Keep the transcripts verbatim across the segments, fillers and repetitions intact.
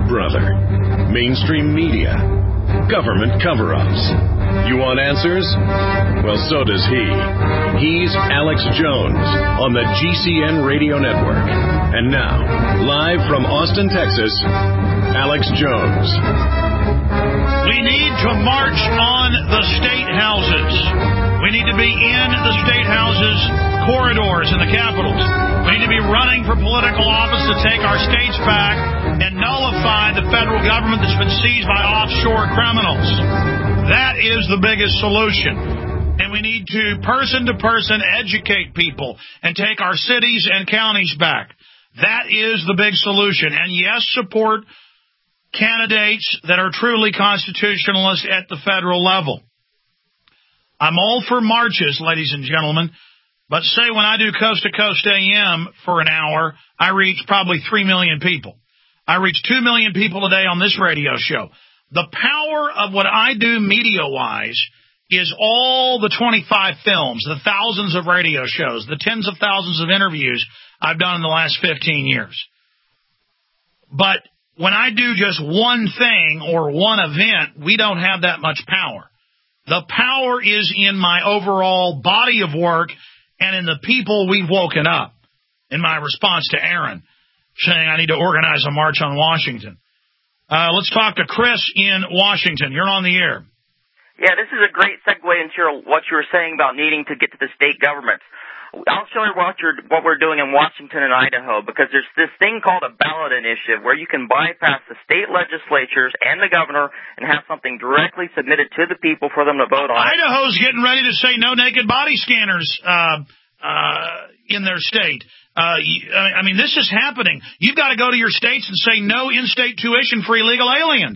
brother. Mainstream media. Government cover-ups. You want answers? Well, so does he. He's Alex Jones on the G C N Radio Network. And now, live from Austin, Texas, Alex Jones. We need to march on the state houses. We need to be in the state houses corridors in the capitals. We need to be running for political office to take our states back and nullify the federal government that's been seized by offshore criminals. That is the biggest solution. And we need to, person to person, educate people and take our cities and counties back. That is the big solution. And yes, support candidates that are truly constitutionalist at the federal level. I'm all for marches, ladies and gentlemen, but say when I do Coast to Coast A M for an hour, I reach probably three million people. I reach two million people a day on this radio show. The power of what I do media-wise is all the twenty-five films, the thousands of radio shows, the tens of thousands of interviews I've done in the last fifteen years. But when I do just one thing or one event, we don't have that much power. The power is in my overall body of work and in the people we've woken up. In my response to Aaron, saying I need to organize a march on Washington. Uh, let's talk to Chris in Washington. You're on the air. Yeah, this is a great segue into what you were saying about needing to get to the state governments. I'll show you what, you're, what we're doing in Washington and Idaho, because there's this thing called a ballot initiative where you can bypass the state legislatures and the governor and have something directly submitted to the people for them to vote on. Idaho's getting ready to say no naked body scanners uh, uh, in their state. Uh, I mean, this is happening. You've got to go to your states and say no in-state tuition for illegal aliens.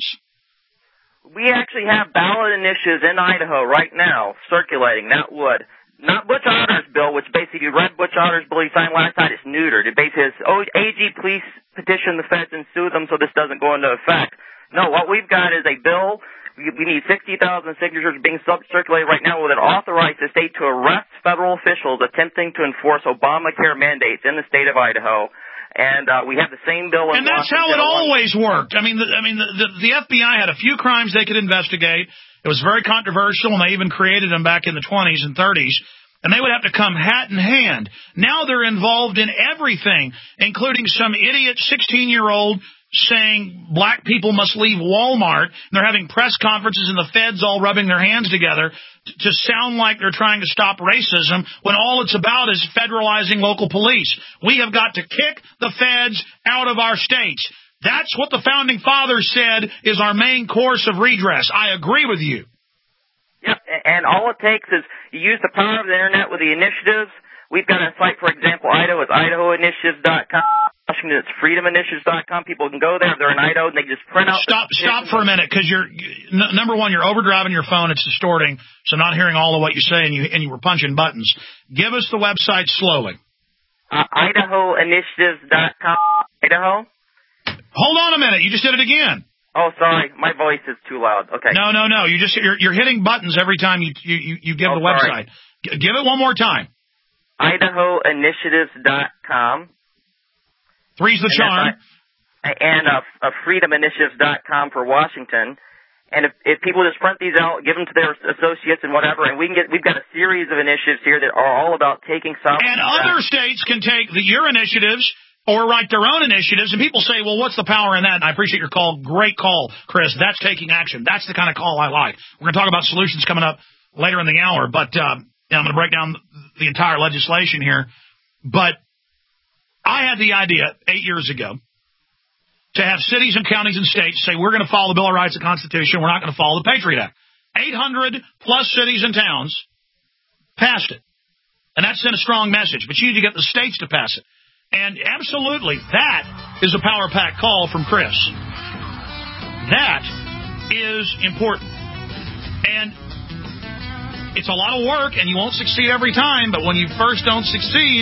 We actually have ballot initiatives in Idaho right now circulating. That would. Not Butch Otter's bill, which basically, you read Butch Otter's bill he signed last night, it's neutered. It basically says, oh, A G, please petition the feds and sue them so this doesn't go into effect. No, what we've got is a bill. We, we need sixty thousand signatures being circulated right now that authorize the state to arrest federal officials attempting to enforce Obamacare mandates in the state of Idaho. And uh, we have the same bill in And that's Washington. how it always worked. I mean, the, I mean, the, the, the F B I had a few crimes they could investigate. It was very controversial, and they even created them back in the twenties and thirties, and they would have to come hat in hand. Now they're involved in everything, including some idiot sixteen-year-old saying black people must leave Walmart, and they're having press conferences and the feds all rubbing their hands together to sound like they're trying to stop racism when all it's about is federalizing local police. We have got to kick the feds out of our states. That's what the Founding Fathers said is our main course of redress. I agree with you. Yep, and all it takes is you use the power of the Internet with the initiatives. We've got a site, for example, Idaho. It's idaho initiatives dot com. Washington, it's freedom initiatives dot com. People can go there. If they're in Idaho, and they just print out. Stop, stop for a minute, because you're n- number one, you're overdriving your phone. It's distorting, so I'm not hearing all of what you say, and you and you were punching buttons. Give us the website slowly. Uh, idaho initiatives dot com. Idaho. Hold on a minute. You just did it again. Oh, sorry. My voice is too loud. Okay. No, no, no. You just you're, you're hitting buttons every time you you you, you give oh, the website. G- give it one more time. idaho initiatives dot com. Three's the charm. And, and uh, uh, freedom initiatives dot com for Washington. And if, if people just print these out, give them to their associates and whatever, and we can get, we've got a series of initiatives here that are all about taking some. And other states can take the, your initiatives or write their own initiatives, and people say, well, what's the power in that? And I appreciate your call. Great call, Chris. That's taking action. That's the kind of call I like. We're going to talk about solutions coming up later in the hour, but uh, you know, I'm going to break down the entire legislation here. But I had the idea eight years ago to have cities and counties and states say, we're going to follow the Bill of Rights and Constitution. We're not going to follow the Patriot Act. eight hundred plus cities and towns passed it. And that sent a strong message. But you need to get the states to pass it. And absolutely, that is a power pack call from Chris. That is important. And it's a lot of work, and you won't succeed every time, but when you first don't succeed,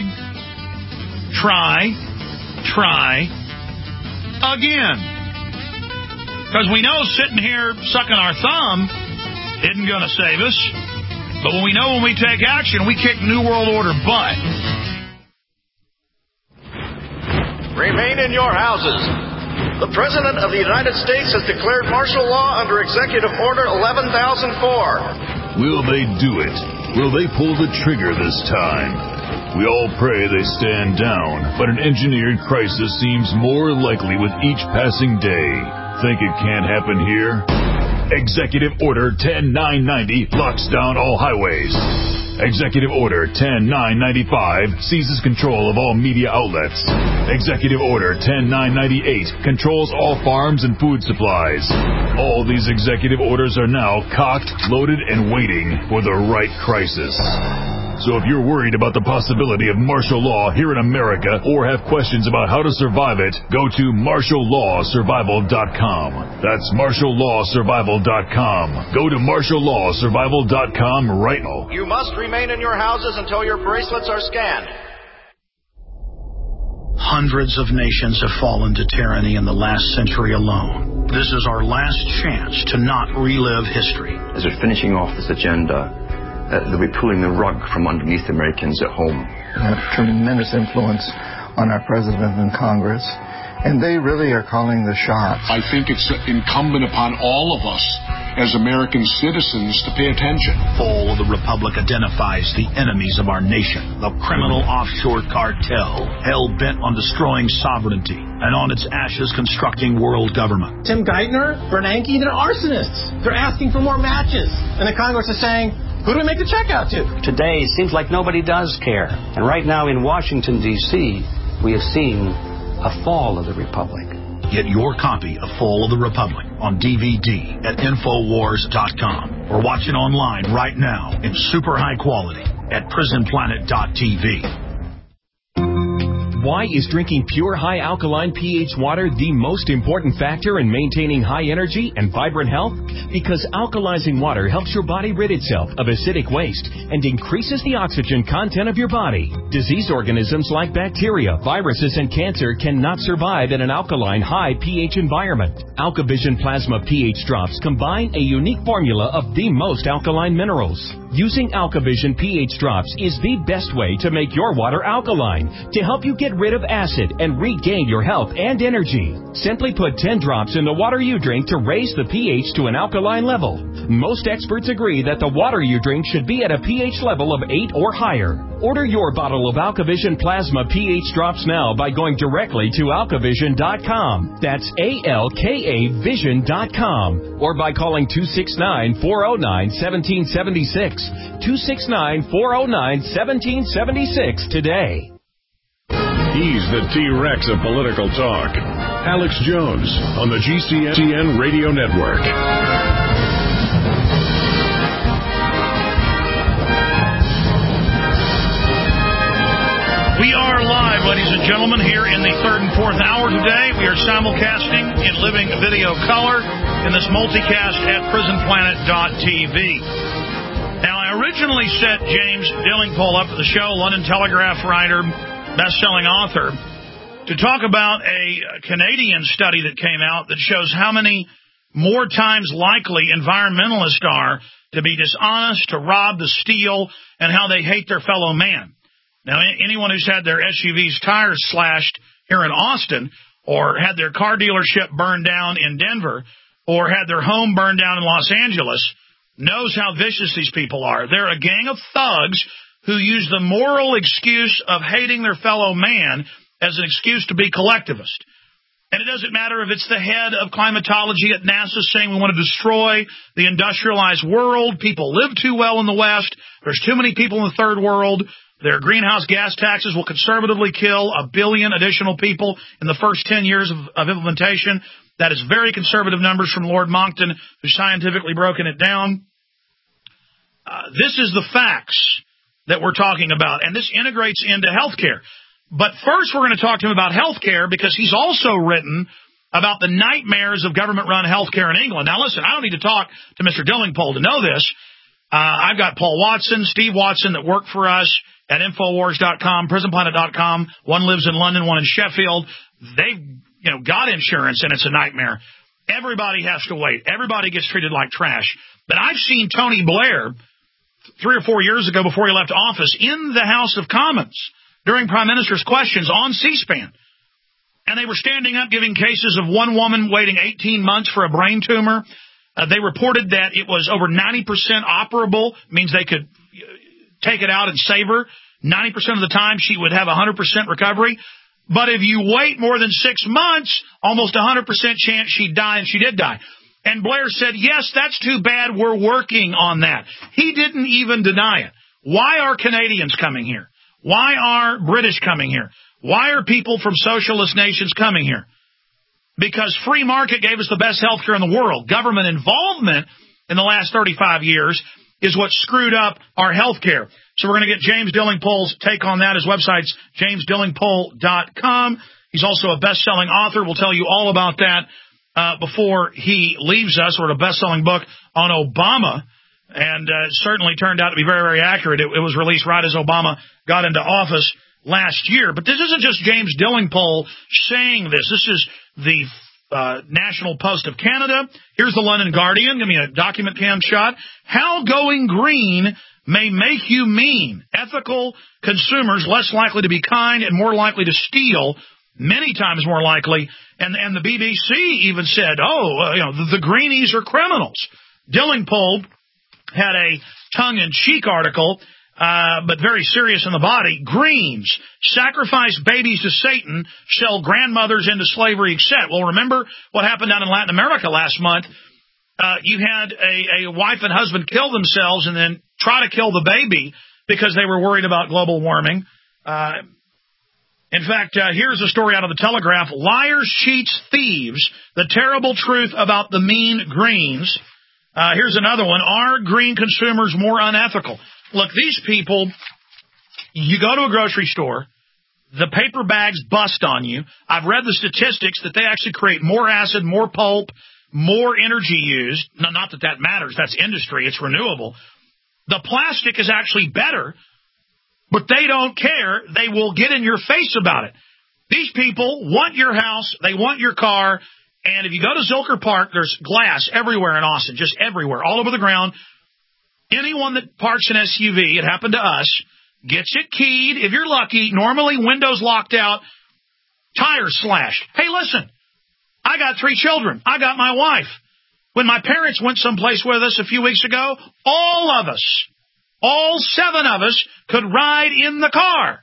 try, try again. Because we know sitting here sucking our thumb isn't going to save us. But when we know when we take action, we kick New World Order butt. Remain in your houses. The President of the United States has declared martial law under Executive Order eleven thousand four. Will they do it? Will they pull the trigger this time? We all pray they stand down, but an engineered crisis seems more likely with each passing day. Think it can't happen here? Executive Order ten nine ninety locks down all highways. Executive Order ten nine ninety-five seizes control of all media outlets. Executive Order ten nine ninety-eight controls all farms and food supplies. All these executive orders are now cocked, loaded, and waiting for the right crisis. So if you're worried about the possibility of martial law here in America or have questions about how to survive it, go to martial law survival dot com. That's martial law survival dot com. Go to martial law survival dot com right now. You must remain in your houses until your bracelets are scanned. Hundreds of nations have fallen to tyranny in the last century alone. This is our last chance to not relive history. As we're finishing off this agenda, Uh, they'll be pulling the rug from underneath Americans at home. Have tremendous influence on our president and Congress, and they really are calling the shots. I think it's incumbent upon all of us as American citizens to pay attention. Fall of the Republic identifies the enemies of our nation, the criminal offshore cartel, hell-bent on destroying sovereignty, and on its ashes constructing world government. Tim Geithner, Bernanke, they're arsonists. They're asking for more matches. And the Congress is saying, who do we make the check out to? Today, it seems like nobody does care. And right now in Washington, D C, we have seen a fall of the Republic. Get your copy of Fall of the Republic on D V D at Infowars dot com or watch it online right now in super high quality at Prison Planet dot T V. Why is drinking pure high alkaline pH water the most important factor in maintaining high energy and vibrant health? Because alkalizing water helps your body rid itself of acidic waste and increases the oxygen content of your body. Disease organisms like bacteria, viruses, and cancer cannot survive in an alkaline high pH environment. AlkaVision Plasma pH drops combine a unique formula of the most alkaline minerals. Using AlkaVision pH drops is the best way to make your water alkaline to help you get rid of acid and regain your health and energy. Simply put ten drops in the water you drink to raise the pH to an alkaline level. Most experts agree that the water you drink should be at a pH level of eight or higher. Order your bottle of AlkaVision Plasma pH drops now by going directly to alkavision dot com. That's A L K A vision dot com. Or by calling two six nine, four oh nine, one seven seven six. two six nine, four oh nine, one seven seven six today. He's the T-Rex of political talk. Alex Jones on the G C N Radio Network. We are live, ladies and gentlemen, here in the third and fourth hour today. We are simulcasting in living video color in this multicast at prison planet dot T V. Now, I originally set James Dillingpole up for the show, London Telegraph writer, best-selling author, to talk about a Canadian study that came out that shows how many more times likely environmentalists are to be dishonest, to rob, to steal, and how they hate their fellow man. Now, anyone who's had their S U V's tires slashed here in Austin, or had their car dealership burned down in Denver, or had their home burned down in Los Angeles, knows how vicious these people are. They're a gang of thugs who use the moral excuse of hating their fellow man as an excuse to be collectivist. And it doesn't matter if it's the head of climatology at NASA saying we want to destroy the industrialized world, people live too well in the West, there's too many people in the third world, their greenhouse gas taxes will conservatively kill a billion additional people in the first ten years of, of implementation. That is very conservative numbers from Lord Monckton, who's scientifically broken it down. Uh, this is the facts that we're talking about, and this integrates into healthcare. But first, we're going to talk to him about healthcare because he's also written about the nightmares of government-run healthcare in England. Now, listen, I don't need to talk to Mister Dillingpole to know this. Uh, I've got Paul Watson, Steve Watson that work for us at Infowars dot com, Prison Planet dot com. One lives in London, one in Sheffield. They've, you know, got insurance, and it's a nightmare. Everybody has to wait. Everybody gets treated like trash. But I've seen Tony Blair three or four years ago before he left office in the House of Commons during Prime Minister's questions on C-SPAN. And they were standing up giving cases of one woman waiting eighteen months for a brain tumor. Uh, they reported that it was over ninety percent operable, means they could take it out and save her. ninety percent of the time she would have one hundred percent recovery. But if you wait more than six months, almost one hundred percent chance she'd die, and she did die. And Blair said, yes, that's too bad. We're working on that. He didn't even deny it. Why are Canadians coming here? Why are British coming here? Why are people from socialist nations coming here? Because free market gave us the best health care in the world. Government involvement in the last thirty-five years is what screwed up our health care. So we're going to get James Dillingpole's take on that. His website's james dillingpole dot com. He's also a best-selling author. We'll tell you all about that uh, before he leaves us. Wrote a best-selling book on Obama, and uh, it certainly turned out to be very, very accurate. It, it was released right as Obama got into office last year. But this isn't just James Dillingpole saying this. This is the uh, National Post of Canada. Here's the London Guardian. Give me a document cam shot. How going green may make you mean. Ethical consumers less likely to be kind and more likely to steal, many times more likely. And and the B B C even said, oh, uh, you know, the, the greenies are criminals. Dillingpole had a tongue-in-cheek article, uh, but very serious in the body. Greens sacrifice babies to Satan, sell grandmothers into slavery, et cetera. Well, remember what happened down in Latin America last month? Uh, you had a, a wife and husband kill themselves and then try to kill the baby because they were worried about global warming. Uh, in fact, uh, here's a story out of the Telegraph. Liars, cheats, thieves. The terrible truth about the mean Greens. Uh, here's another one. Are green consumers more unethical? Look, these people, you go to a grocery store, the paper bags bust on you. I've read the statistics that they actually create more acid, more pulp, more energy used. No, not that that matters. That's industry. It's renewable. The plastic is actually better, but they don't care. They will get in your face about it. These people want your house. They want your car. And if you go to Zilker Park, there's glass everywhere in Austin, just everywhere, all over the ground. Anyone that parks an S U V, it happened to us, gets it keyed. If you're lucky, normally windows locked out, tires slashed. Hey, listen, I got three children. I got my wife. When my parents went someplace with us a few weeks ago, all of us, all seven of us could ride in the car.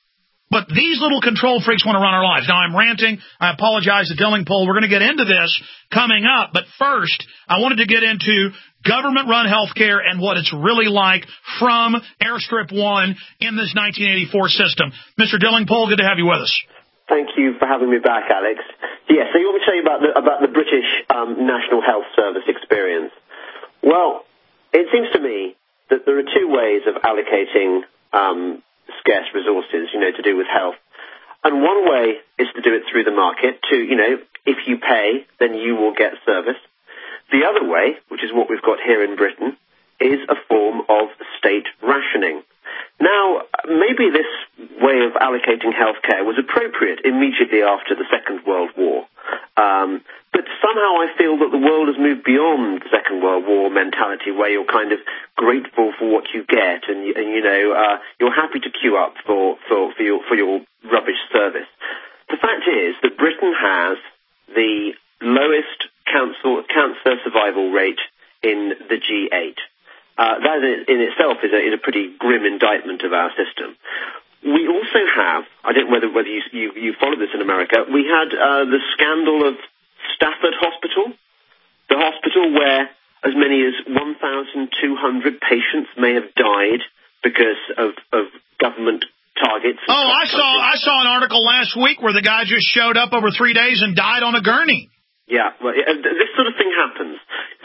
But these little control freaks want to run our lives. Now, I'm ranting. I apologize to Dillingpole. We're going to get into this coming up. But first, I wanted to get into government-run health care and what it's really like from Airstrip One in this nineteen eighty-four system. Mister Dillingpole, good to have you with us. Thank you for having me back, Alex. Yeah, so you want me to tell you about the, about the British um, National Health Service experience? Well, it seems to me that there are two ways of allocating um, scarce resources, you know, to do with health. And one way is to do it through the market, to, you know, if you pay, then you will get service. The other way, which is what we've got here in Britain, is a form of state rationing. Now, maybe this way of allocating healthcare was appropriate immediately after the Second World War. Um, but somehow I feel that the world has moved beyond the Second World War mentality where you're kind of grateful for what you get and, and you know, uh, you're happy to queue up for, for, for, your, for your rubbish service. The fact is that Britain has the lowest cancer, cancer survival rate in the G eight. Uh, that in itself is a, is a pretty grim indictment of our system. We also have, I don't know whether, whether you, you, you followed this in America, we had uh, the scandal of Stafford Hospital, the hospital where as many as one thousand two hundred patients may have died because of, of government targets. Oh, I saw I saw an article last week where the guy just showed up over three days and died on a gurney. Yeah, well, this sort of thing happens.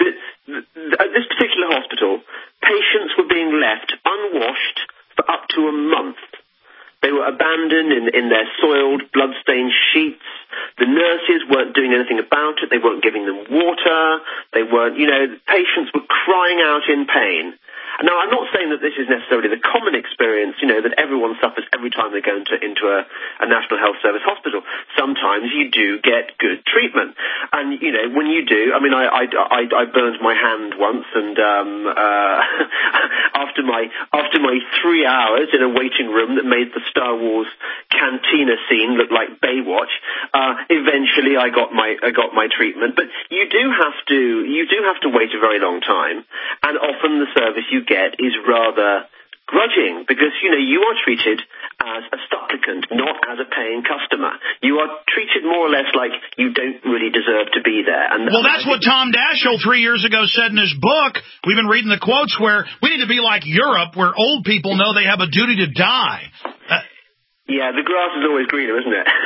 At this particular hospital, patients were being left unwashed for up to a month. They were abandoned in, in their soiled, blood-stained sheets. The nurses weren't doing anything about it. They weren't giving them water. They weren't, you know, the patients were crying out in pain. Now, I'm not saying that this is necessarily the common experience, you know, that everyone suffers every time they go into, into a, a National Health Service hospital. Sometimes you do get good treatment. And, you know, when you do, I mean, I, I, I, I burned my hand once and um, uh, after my after my three hours in a waiting room that made the Star Wars canteen cantina scene looked like Baywatch. Uh, eventually, I got my I got my treatment, but you do have to you do have to wait a very long time, and often the service you get is rather grudging, because, you know, you are treated as a supplicant, not as a paying customer. You are treated more or less like you don't really deserve to be there. And well, that's what Tom Daschle three years ago said in his book. We've been reading the quotes where we need to be like Europe, where old people know they have a duty to die. Uh, yeah, the grass is always greener, isn't it?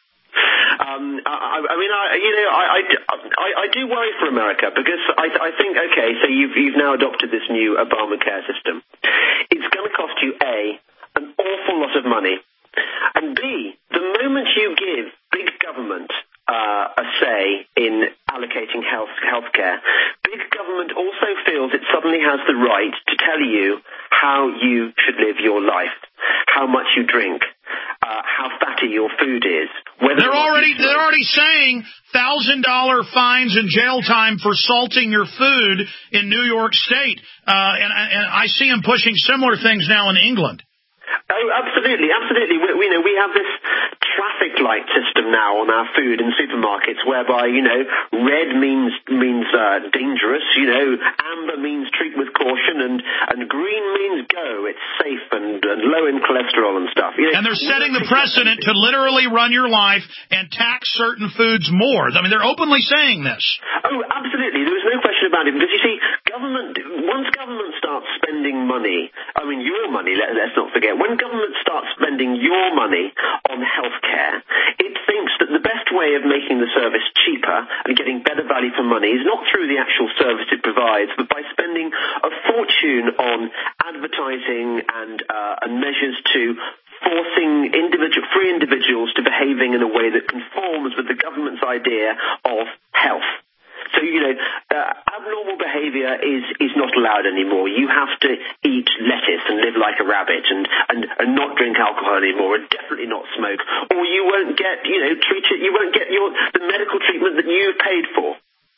Um, I, I mean, I, you know, I, I, I, I do worry for America, because I, I think, okay, so you've, you've now adopted this new Obamacare system. It's going to cost you, A, an awful lot of money, and B, the moment you give big government uh, a say in allocating health healthcare, big government also feels it suddenly has the right to tell you how you should live your life, how much you drink, uh, how fatty your food is. They're already they're already saying thousand dollar fines and jail time for salting your food in New York State, uh, and, and I see them pushing similar things now in England. Oh, absolutely, absolutely. We, we, you know, we have this traffic light system now on our food in supermarkets, whereby, you know, red means means uh, dangerous, you know, amber means treat with caution, and, and green means go. It's safe and, and low in cholesterol and stuff. You know, and they're setting the precedent to literally run your life and tax certain foods more. I mean, they're openly saying this. Oh, absolutely. There was no question about it, because, you see, government, once government starts spending money, I mean, your money, let, let's not forget, when government starts spending your money on healthcare, it thinks that the best way of making the service cheaper and getting better value for money is not through the actual service it provides, but by spending a fortune on advertising and, uh, and measures to forcing individual, free individuals to behaving in a way that conforms with the government's idea of health. So, you know, uh, abnormal behavior is, is not allowed anymore. You have to eat lettuce and live like a rabbit, and, and, and not drink alcohol anymore, and definitely not smoke, or you won't get, you know, treated, you won't get your, the medical treatment that you've paid for.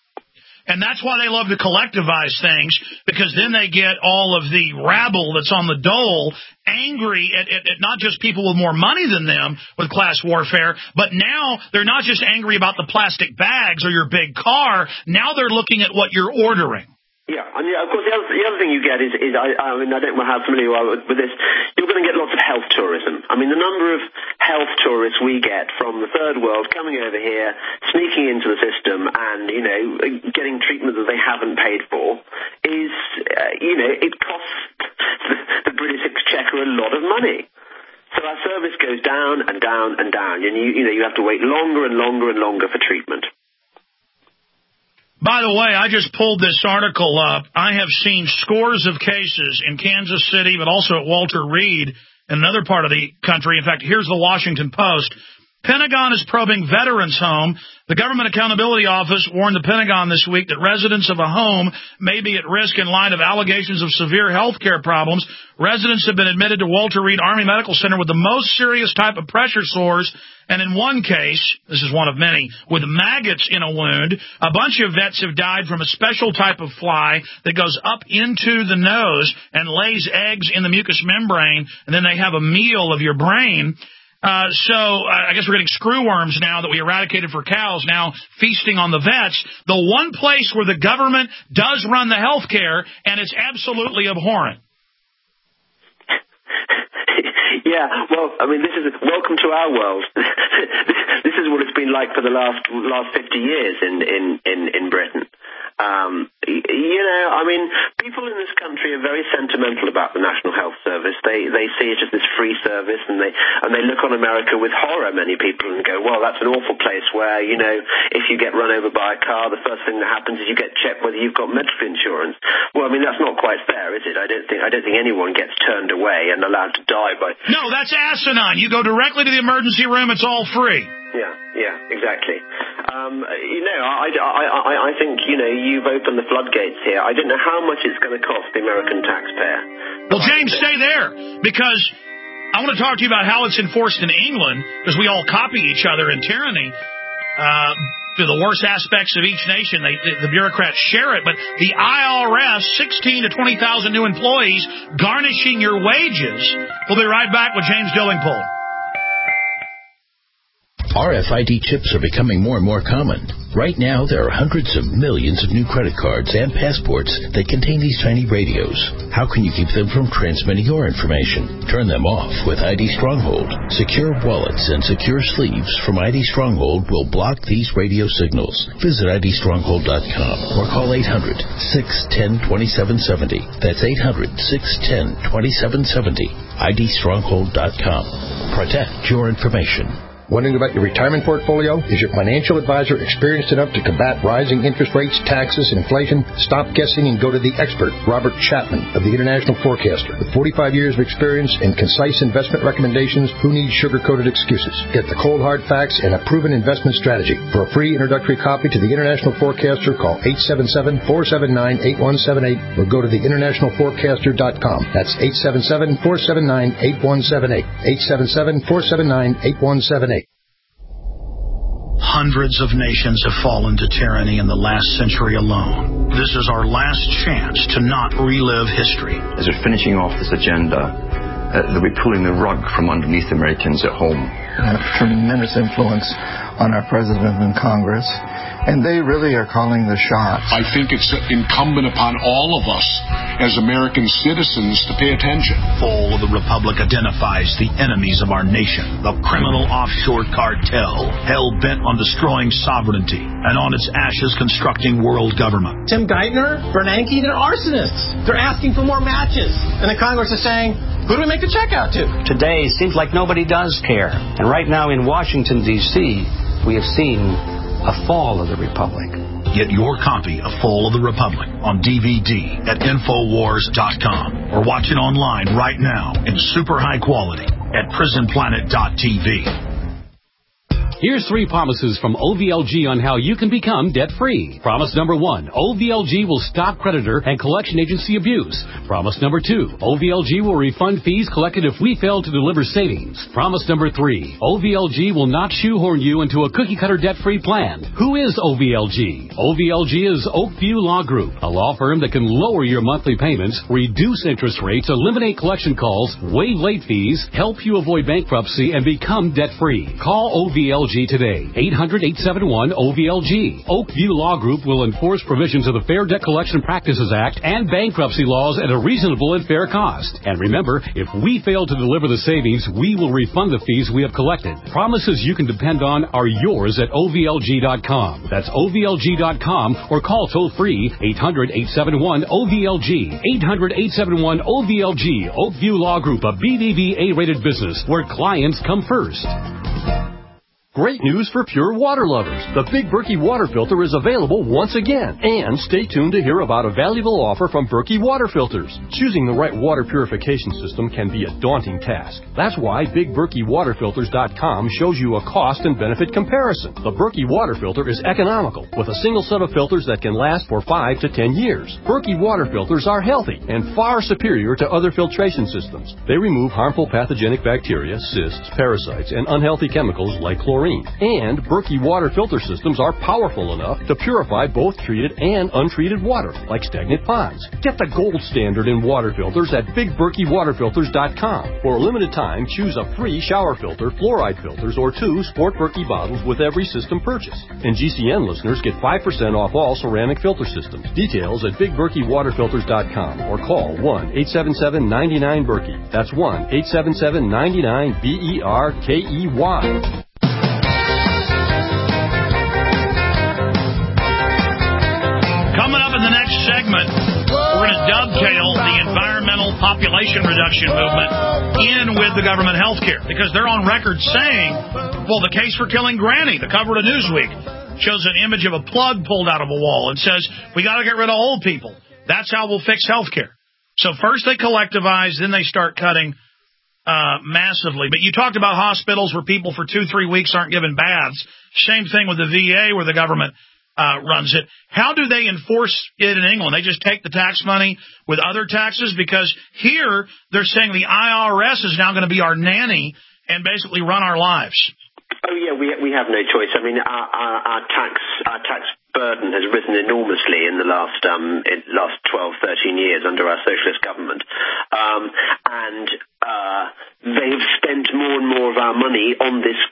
And that's why they love to collectivize things, because then they get all of the rabble that's on the dole angry at, at, at not just people with more money than them with class warfare, but now they're not just angry about the plastic bags or your big car. Now they're looking at what you're ordering. Yeah, and yeah, of course, the other, the other thing you get is, is I, I mean, I don't know how familiar you are with, with this, you're going to get lots of health tourism. I mean, the number of health tourists we get from the third world coming over here, sneaking into the system and, you know, getting treatment that they haven't paid for is, uh, you know, it costs the, the British Exchequer a lot of money. So our service goes down and down and down, and you, you know, you have to wait longer and longer and longer for treatment. By the way, I just pulled this article up. I have seen scores of cases in Kansas City, but also at Walter Reed in another part of the country. In fact, here's the Washington Post. Pentagon is probing veterans' home. The Government Accountability Office warned the Pentagon this week that residents of a home may be at risk in light of allegations of severe health care problems. Residents have been admitted to Walter Reed Army Medical Center with the most serious type of pressure sores, and in one case, this is one of many, with maggots in a wound. A bunch of vets have died from a special type of fly that goes up into the nose and lays eggs in the mucous membrane, and then they have a meal of your brain. Uh, so uh, I guess we're getting screwworms now that we eradicated for cows, now feasting on the vets. The one place where the government does run the health care, and it's absolutely abhorrent. Yeah, well, I mean, this is welcome to our world. This is what it's been like for the last last fifty years in in in, in Britain. Um, you know, I mean, people in this country are very sentimental about the National Health Service. They they see it as this free service, and they and they look on America with horror, many people, and go, well, that's an awful place where, you know, if you get run over by a car, the first thing that happens is you get checked whether you've got medical insurance. Well, I mean, that's not quite fair, is it? I don't think I don't think anyone gets turned away and allowed to die by... No, that's asinine. You go directly to the emergency room, it's all free. Yeah, yeah, exactly. Um, you know, I, I, I, I think, you know, you've opened the floodgates here. I don't know how much it's going to cost the American taxpayer. Well, James, stay there, because I want to talk to you about how it's enforced in England, because we all copy each other in tyranny. Uh, to the worst aspects of each nation, they, the, the bureaucrats share it, but the I R S, sixteen to twenty thousand new employees garnishing your wages. We'll be right back with James Dillingpole. R F I D chips are becoming more and more common. Right now, there are hundreds of millions of new credit cards and passports that contain these tiny radios. How can you keep them from transmitting your information? Turn them off with I D Stronghold. Secure wallets and secure sleeves from I D Stronghold will block these radio signals. Visit I D stronghold dot com or call eight hundred, six one zero, two seven seven zero. That's eight hundred, six one zero, two seven seven zero. I D stronghold dot com. Protect your information. Wondering about your retirement portfolio? Is your financial advisor experienced enough to combat rising interest rates, taxes, and inflation? Stop guessing and go to the expert, Robert Chapman of the International Forecaster. With forty-five years of experience and concise investment recommendations, who needs sugar-coated excuses? Get the cold hard facts and a proven investment strategy. For a free introductory copy to the International Forecaster, call eight seven seven, four seven nine, eight one seven eight or go to the international forecaster dot com. That's eight seven seven, four seven nine, eight one seven eight. eight seven seven, four seven nine, eight one seven eight. Hundreds of nations have fallen to tyranny in the last century alone. This is our last chance to not relive history. As we're finishing off this agenda, uh, they'll be pulling the rug from underneath Americans at home. They have tremendous influence on our president and Congress, and they really are calling the shots. I think it's incumbent upon all of us as American citizens to pay attention. Fall of the Republic identifies the enemies of our nation, the criminal offshore cartel, hell-bent on destroying sovereignty, and on its ashes constructing world government. Tim Geithner, Bernanke, they're arsonists. They're asking for more matches. And the Congress is saying, who do we make the check out to? Today, it seems like nobody does care. And right now in Washington, D C, we have seen a fall of the Republic. Get your copy of Fall of the Republic on D V D at Infowars dot com or watch it online right now in super high quality at prison planet dot t v. Here's three promises from O V L G on how you can become debt-free. Promise number one, O V L G will stop creditor and collection agency abuse. Promise number two, O V L G will refund fees collected if we fail to deliver savings. Promise number three, O V L G will not shoehorn you into a cookie-cutter debt-free plan. Who is O V L G? O V L G is Oakview Law Group, a law firm that can lower your monthly payments, reduce interest rates, eliminate collection calls, waive late fees, help you avoid bankruptcy, and become debt-free. Call O V L G today. eight hundred, eight seven one, O V L G. Oakview Law Group will enforce provisions of the Fair Debt Collection Practices Act and bankruptcy laws at a reasonable and fair cost. And remember, if we fail to deliver the savings, we will refund the fees we have collected. Promises you can depend on are yours at O V L G dot com. That's O V L G dot com or call toll-free eight hundred, eight seven one, O V L G. eight hundred, eight seven one, O V L G. Oakview Law Group, a B B V A-rated business where clients come first. Great news for pure water lovers. The Big Berkey water filter is available once again. And stay tuned to hear about a valuable offer from Berkey Water Filters. Choosing the right water purification system can be a daunting task. That's why Big Berkey Water Filters dot com shows you a cost and benefit comparison. The Berkey water filter is economical, with a single set of filters that can last for five to ten years. Berkey water filters are healthy and far superior to other filtration systems. They remove harmful pathogenic bacteria, cysts, parasites, and unhealthy chemicals like chlorine. And Berkey water filter systems are powerful enough to purify both treated and untreated water, like stagnant ponds. Get the gold standard in water filters at Big Berkey Water Filters dot com. For a limited time, choose a free shower filter, fluoride filters, or two Sport Berkey bottles with every system purchase. And G C N listeners get five percent off all ceramic filter systems. Details at Big Berkey Water Filters dot com or call one eight seven seven, nine nine, Berkey. That's one eight seven seven, nine nine, B E R K E Y. Coming up in the next segment, we're going to dovetail the environmental population reduction movement in with the government health care, because they're on record saying, well, the case for killing Granny, the cover of Newsweek, shows an image of a plug pulled out of a wall and says, we got to get rid of old people. That's how we'll fix health care. So first they collectivize, then they start cutting uh, massively. But you talked about hospitals where people for two, three weeks aren't given baths. Same thing with the V A where the government Uh, runs it. How do they enforce it in England? They just take the tax money with other taxes? Because here they're saying the I R S is now going to be our nanny and basically run our lives. Oh yeah, we we have no choice. I mean, our, our, our tax our tax burden has risen enormously in the last um in last twelve, thirteen years under our socialist government, um, and uh, they've spent more and more of our money on this creaky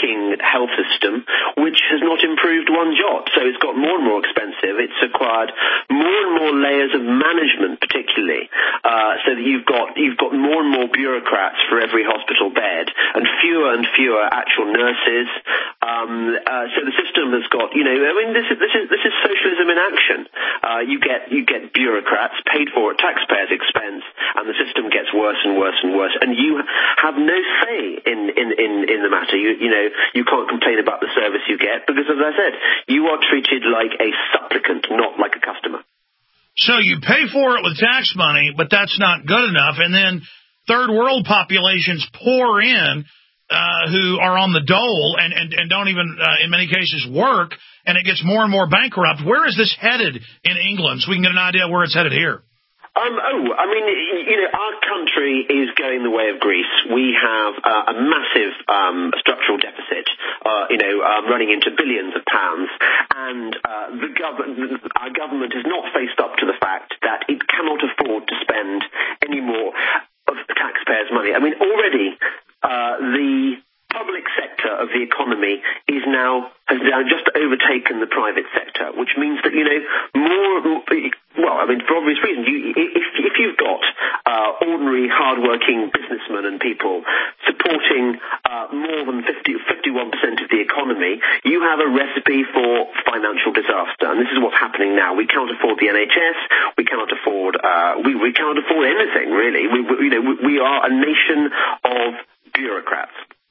aging health system, which has not improved one jot. So it's got more and more expensive. It's acquired more and more layers of management, particularly, uh, so that you've got you've got more and more bureaucrats for every hospital bed, and fewer and fewer actual nurses. Um, uh, so the system has got, you know, I mean, this is this is this is socialism in action. Uh, you get you get bureaucrats paid for at taxpayers' expense, and the system gets worse and worse and worse, and you have no say in in in, in the matter. You you know you can't complain about the service you get because, as I said, you are treated like a supplicant, not like a customer. So you pay for it with tax money, but that's not good enough, and then third world populations pour in uh, who are on the dole and, and, and don't even, uh, in many cases, work, and it gets more and more bankrupt. Where is this headed in England so we can get an idea where it's headed here? Um, oh, I mean, you know, our country is going the way of Greece. We have uh, a massive um, structural deficit, uh, you know, um, running into billions of pounds, and uh, the gov- our government has not faced up to the fact that it cannot afford to spend any more of taxpayers' money. I mean, already uh, the public sector of the economy is now has now just overtaken the private sector, which means that, you know, more, well, I mean, for obvious reasons, you, if, if you've got uh, ordinary, hard-working businessmen and people supporting uh, more than fifty, fifty-one percent of the economy, you have a recipe for financial disaster, and this is what's happening now. We can't afford the N H S, we cannot afford, uh, we, we cannot afford anything, really. We, we, you know, we, we are a nation of bureaucrats.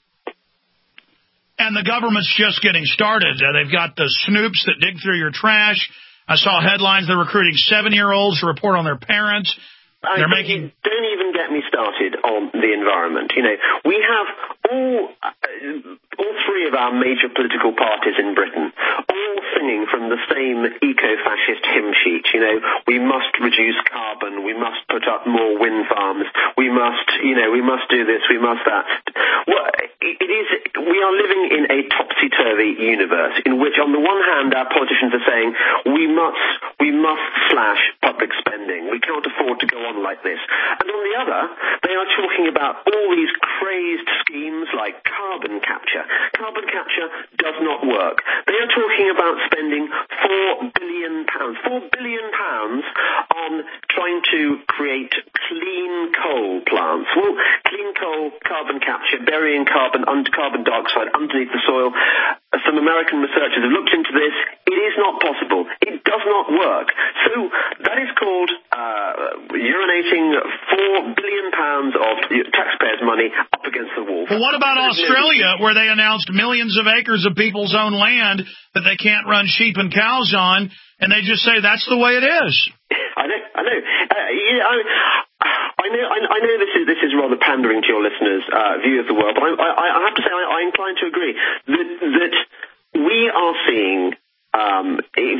And the government's just getting started. Uh, they've got the snoops that dig through your trash. I saw headlines, they're recruiting seven-year-olds to report on their parents. They're I making... Don't even get me started on the environment. You know, we have all, uh, all three of our major political parties in Britain all singing from the same eco-fascist hymn sheet. You know, we must reduce carbon, we must put up more wind farms, we must, you know, we must do this, we must that. Well, it is, we are living in a topsy-turvy universe in which, on the one hand, our politicians are saying we must, we must slash public spending. We can't afford to go on like this. And on the other, they are talking about all these crazed schemes like carbon capture. Carbon capture does not work. They are talking about spending four billion pounds, four billion pounds on trying to create clean coal plants. Well, clean coal, carbon capture, burying carbon under carbon dioxide underneath the soil. Some American researchers have looked into this. It is not possible. It does not work. So that is called uh, urinating four billion pounds of taxpayers' money up against the wall. Well, what about Australia, where they announced millions of acres of people's own land that they can't run sheep and cows on, and they just say that's the way it is? I know, I know. Uh, yeah, I, I know, I, I know this is this is rather pandering to your listeners' uh, view of the world, but I, I, I have to say I, I incline to agree that that we are seeing um, if,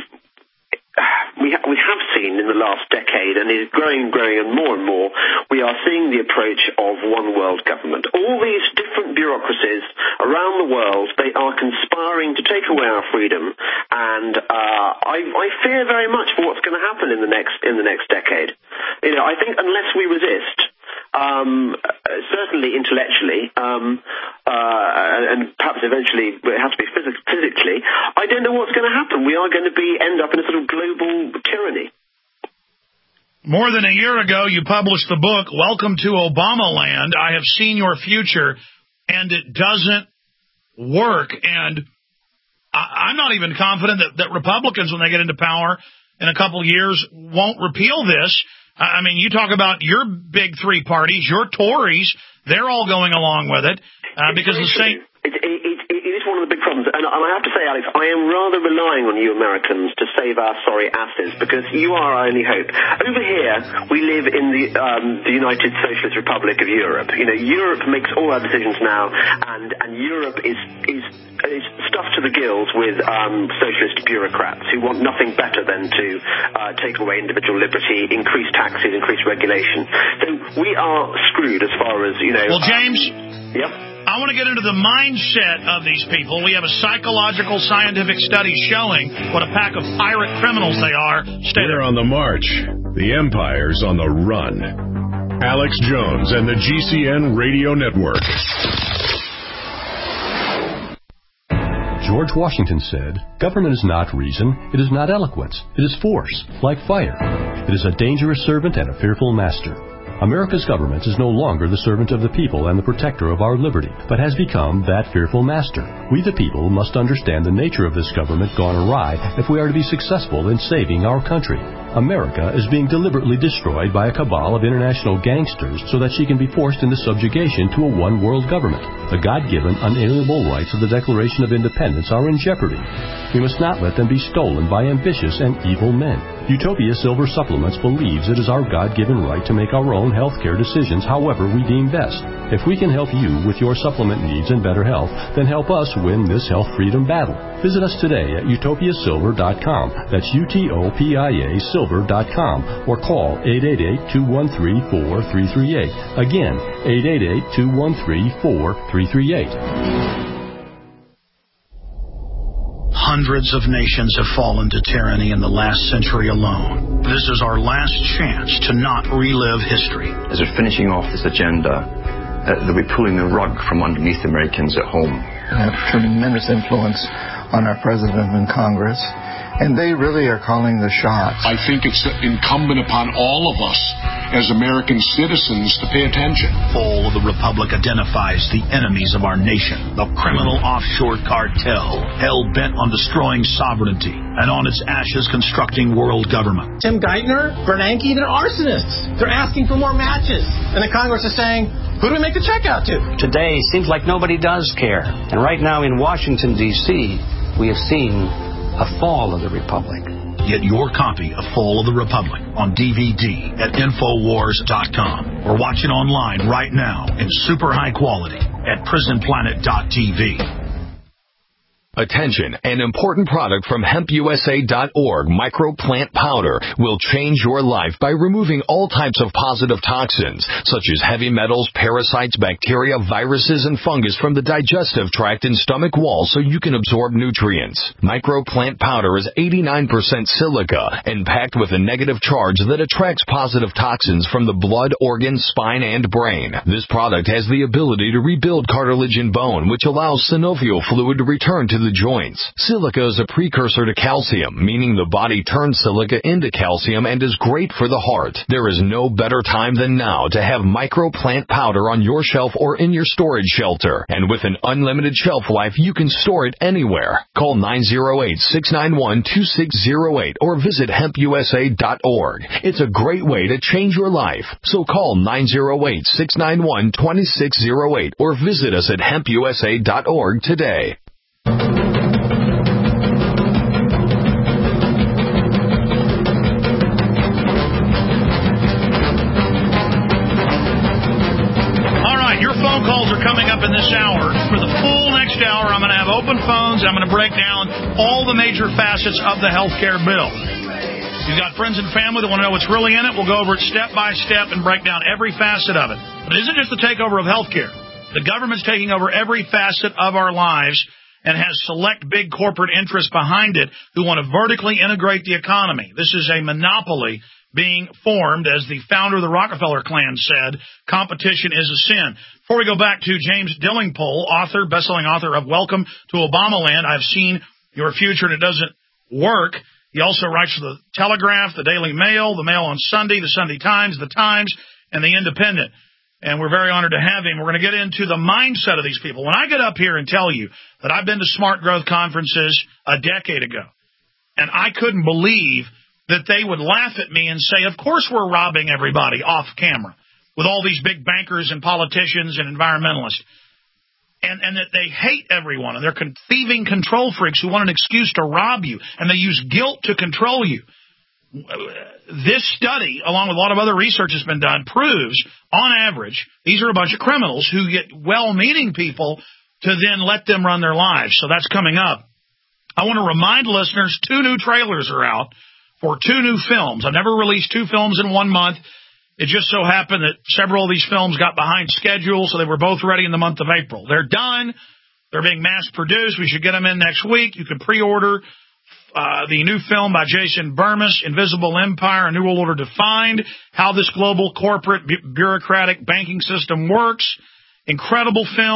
we ha- we have seen in the last decade, and is growing, growing, and more and more, we are seeing the approach of one world government. All these different bureaucracies around the world, they are conspiring to take away our freedom, and uh, I, I fear very much for what's going to happen in the next in the next decade. You know, I think unless we resist, um, certainly intellectually, um, uh, and perhaps eventually it has to be phys- physically, I don't know what's going to happen. We are going to be end up in a sort of global tyranny. More than a year ago, you published the book, Welcome to Obama Land. I Have Seen Your Future, and it doesn't work. And I, I'm not even confident that, that Republicans, when they get into power in a couple of years, won't repeal this. I mean, you talk about your big three parties, your Tories, they're all going along with it uh, because the same... It, it, it, it is one of the big problems, and, and I have to say, Alex, I am rather relying on you Americans to save our sorry asses, because you are our only hope. Over here, we live in the, um, the United Socialist Republic of Europe. You know, Europe makes all our decisions now, and, and Europe is, is, is stuffed to the gills with um, socialist bureaucrats who want nothing better than to uh, take away individual liberty, increase taxes, increase regulation. So we are screwed as far as, you know... Well, James... Um, yep. I want to get into the mindset of these people. We have a psychological scientific study showing what a pack of pirate criminals they are. Stay there. We're on the march. The empire's on the run. Alex Jones and the G C N Radio Network. George Washington said, "Government is not reason, it is not eloquence, it is force, like fire. It is a dangerous servant and a fearful master." America's government is no longer the servant of the people and the protector of our liberty, but has become that fearful master. We the people must understand the nature of this government gone awry if we are to be successful in saving our country. America is being deliberately destroyed by a cabal of international gangsters so that she can be forced into subjugation to a one-world government. The God-given, unalienable rights of the Declaration of Independence are in jeopardy. We must not let them be stolen by ambitious and evil men. Utopia Silver Supplements believes it is our God-given right to make our own health care decisions however we deem best. If we can help you with your supplement needs and better health, then help us win this health freedom battle. Visit us today at utopia silver dot com. That's U T O P I A silver dot com. Or call eight eight eight, two one three, four three three eight. Again, eight eight eight, two one three, four three three eight. Hundreds of nations have fallen to tyranny in the last century alone. This is our last chance to not relive history. As they're finishing off this agenda, uh, they'll be pulling the rug from underneath Americans at home. Have tremendous influence on our president and Congress, and they really are calling the shots. I think it's incumbent upon all of us as American citizens to pay attention. Fall of the Republic identifies the enemies of our nation, the criminal offshore cartel, hell-bent on destroying sovereignty, and on its ashes constructing world government. Tim Geithner, Bernanke, they're arsonists. They're asking for more matches. And the Congress is saying, who do we make the check out to? Today seems like nobody does care. And right now in Washington, D C, we have seen a fall of the Republic. Get your copy of Fall of the Republic on D V D at Infowars dot com or watch it online right now in super high quality at Prison Planet dot T V. Attention, an important product from hemp U S A dot org, microplant powder, will change your life by removing all types of positive toxins, such as heavy metals, parasites, bacteria, viruses, and fungus from the digestive tract and stomach wall so you can absorb nutrients. Microplant powder is eighty-nine percent silica and packed with a negative charge that attracts positive toxins from the blood, organs, spine, and brain. This product has the ability to rebuild cartilage and bone, which allows synovial fluid to return to the the joints. Silica is a precursor to calcium, meaning the body turns silica into calcium and is great for the heart. There is no better time than now to have microplant powder on your shelf or in your storage shelter. And with an unlimited shelf life, you can store it anywhere. Call nine oh eight, six nine one, two six oh eight or visit hemp U S A dot org. It's a great way to change your life. So call nine oh eight, six nine one, two six oh eight or visit us at hemp U S A dot org today. Calls are coming up in this hour. For the full next hour, I'm going to have open phones. I'm going to break down all the major facets of the health care bill. You've got friends and family that want to know what's really in it. We'll go over it step by step and break down every facet of it. But it isn't just the takeover of health care. The government's taking over every facet of our lives and has select big corporate interests behind it who want to vertically integrate the economy. This is a monopoly being formed. As the founder of the Rockefeller clan said, competition is a sin. Before we go back to James Dillingpole, author, best-selling author of Welcome to Obamaland, I've seen your future and it doesn't work. He also writes for the Telegraph, the Daily Mail, the Mail on Sunday, the Sunday Times, the Times, and the Independent. And we're very honored to have him. We're going to get into the mindset of these people. When I get up here and tell you that I've been to smart growth conferences a decade ago, and I couldn't believe that they would laugh at me and say, of course we're robbing everybody off camera with all these big bankers and politicians and environmentalists, and, and that they hate everyone, and they're con- thieving control freaks who want an excuse to rob you, and they use guilt to control you. This study, along with a lot of other research that's been done, proves, on average, these are a bunch of criminals who get well-meaning people to then let them run their lives. So that's coming up. I want to remind listeners, two new trailers are out for two new films. I've never released two films in one month. It just so happened that several of these films got behind schedule, so they were both ready in the month of April. They're done. They're being mass-produced. We should get them in next week. You can pre-order uh, the new film by Jason Bermas, Invisible Empire, A New World Order Defined, how this global corporate bu- bureaucratic banking system works. Incredible film.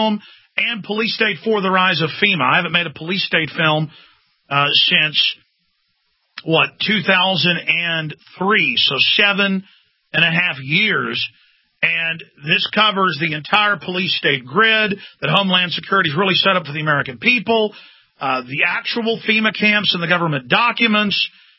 and police state for the rise of FEMA. I haven't made a police state film uh, since, what, two thousand three, so seven and a half years. And this covers the entire police state grid that Homeland Security has really set up for the American people, uh, the actual FEMA camps and the government documents,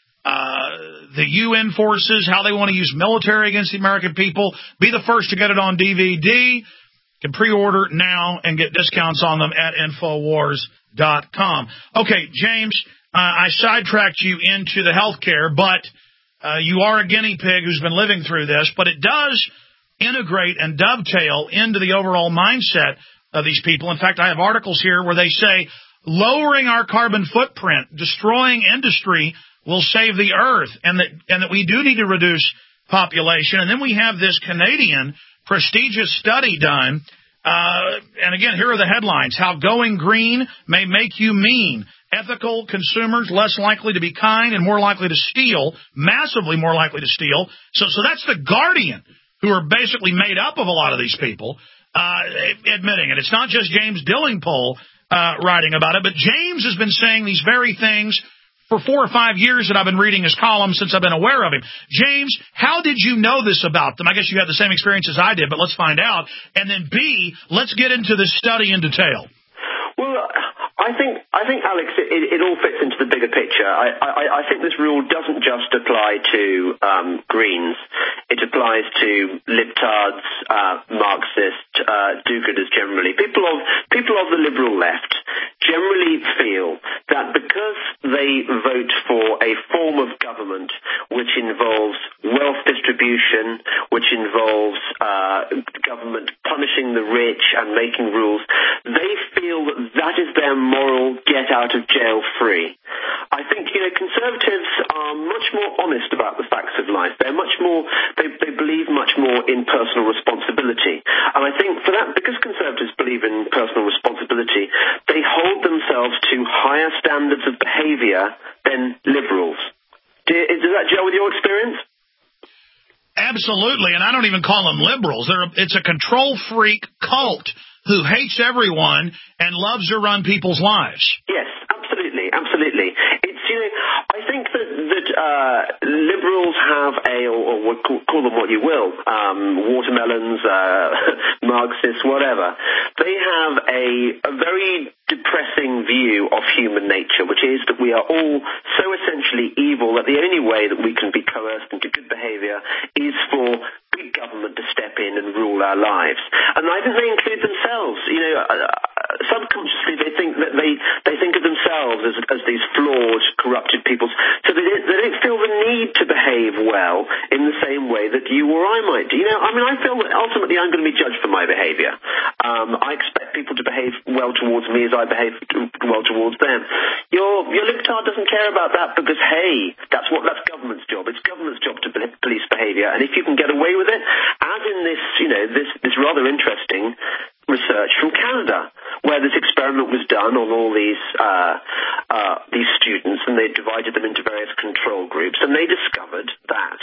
uh, the U N forces, how they want to use military against the American people. Be the first to get it on D V D. You can pre-order now and get discounts on them at Infowars dot com. Okay, James, uh, I sidetracked you into the health care, but uh, you are a guinea pig who's been living through this, but it does integrate and dovetail into the overall mindset of these people. In fact, I have articles here where they say lowering our carbon footprint, destroying industry will save the earth, and that and that we do need to reduce population. And then we have this Canadian prestigious study done. Uh, and again, here are the headlines. How going green may make you mean. Ethical consumers less likely to be kind and more likely to steal, massively more likely to steal. So, so that's the Guardian, who are basically made up of a lot of these people, uh, admitting it. It's not just James Dillingpole uh, writing about it, but James has been saying these very things for four or five years that I've been reading his columns since I've been aware of him. James, how did you know this about them? I guess you had the same experience as I did, but let's find out. And then B, let's get into this study in detail. Well, I think, I think, Alex, it, it all fits into the bigger picture. I, I, I think this rule doesn't just apply to um, Greens. It applies to libtards, uh, Marxists, uh, do-gooders generally. People of people of the liberal left generally feel that because they vote for a form of government which involves wealth distribution, which involves uh, government punishing the rich and making rules, they feel that that is their moral get-out-of-jail-free. I think, you know, conservatives are much more honest about the facts of life. They're much more, they, they believe much more in personal responsibility. And I think for that, because conservatives believe in personal responsibility, they hold themselves to higher standards of behavior than liberals. Do, does that gel with your experience? Absolutely, and I don't even call them liberals. They're, it's a control freak cult who hates everyone and loves to run people's lives. Yes, absolutely, absolutely. It's, you know, I think that, that uh, liberals have a, or, or call, call them what you will, um, watermelons, uh, Marxists, whatever. They have a, a very depressing view of human nature, which is that we are all so essentially evil that the only way that we can be coerced into good behavior is for big government to step in and rule our lives. And I think they include themselves. You know, uh, subconsciously they think that they, they think of themselves as, as these flawed, corrupted people. So they, they don't feel the need to behave well in the same way that you or I might do. You know, I mean, I feel that ultimately I'm going to be judged for my behavior. Um, I expect people to behave well towards me as I behave well towards them. Your, your libtard doesn't care about that because, hey, that's what, that's government's job. It's government's job to police behavior. And if you can get away with it, as in this, you know, this, this rather interesting research from Canada, where this experiment was done on all these uh, uh, these students, and they divided them into various control groups, and they discovered that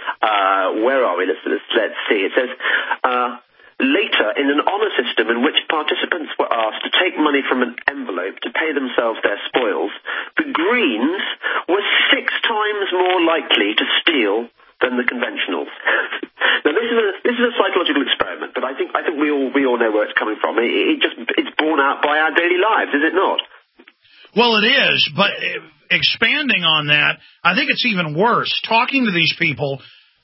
uh, where are we? Let's let's, let's see. It says. Uh, Later, in an honour system in which participants were asked to take money from an envelope to pay themselves their spoils, the Greens were six times more likely to steal than the conventionals. Now, this is a this is a psychological experiment, but I think I think we all we all know where it's coming from. It, it just it's borne out by our daily lives, is it not? Well, it is, but expanding on that, I think it's even worse. Talking to these people,